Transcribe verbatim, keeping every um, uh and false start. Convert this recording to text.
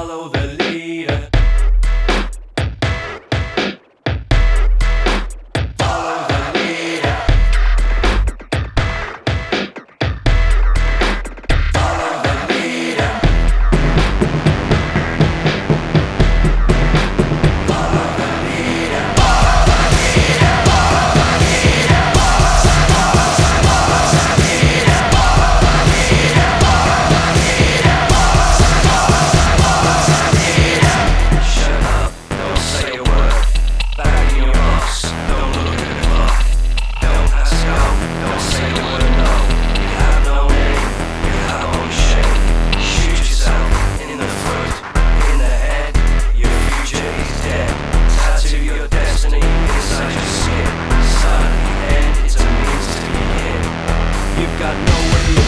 Follow the leader. Follow the leader. Follow the leader. Follow the leader. Shut up, don't say a word. Back in your box, don't look at the clock. Don't ask out, don't say the word no. You have no name, you have no shame. Shoot yourself in the foot, in the head. Your future is dead. Tattoo your destiny inside your skin. Start at the end, it's a means to begin. You've got nowhere to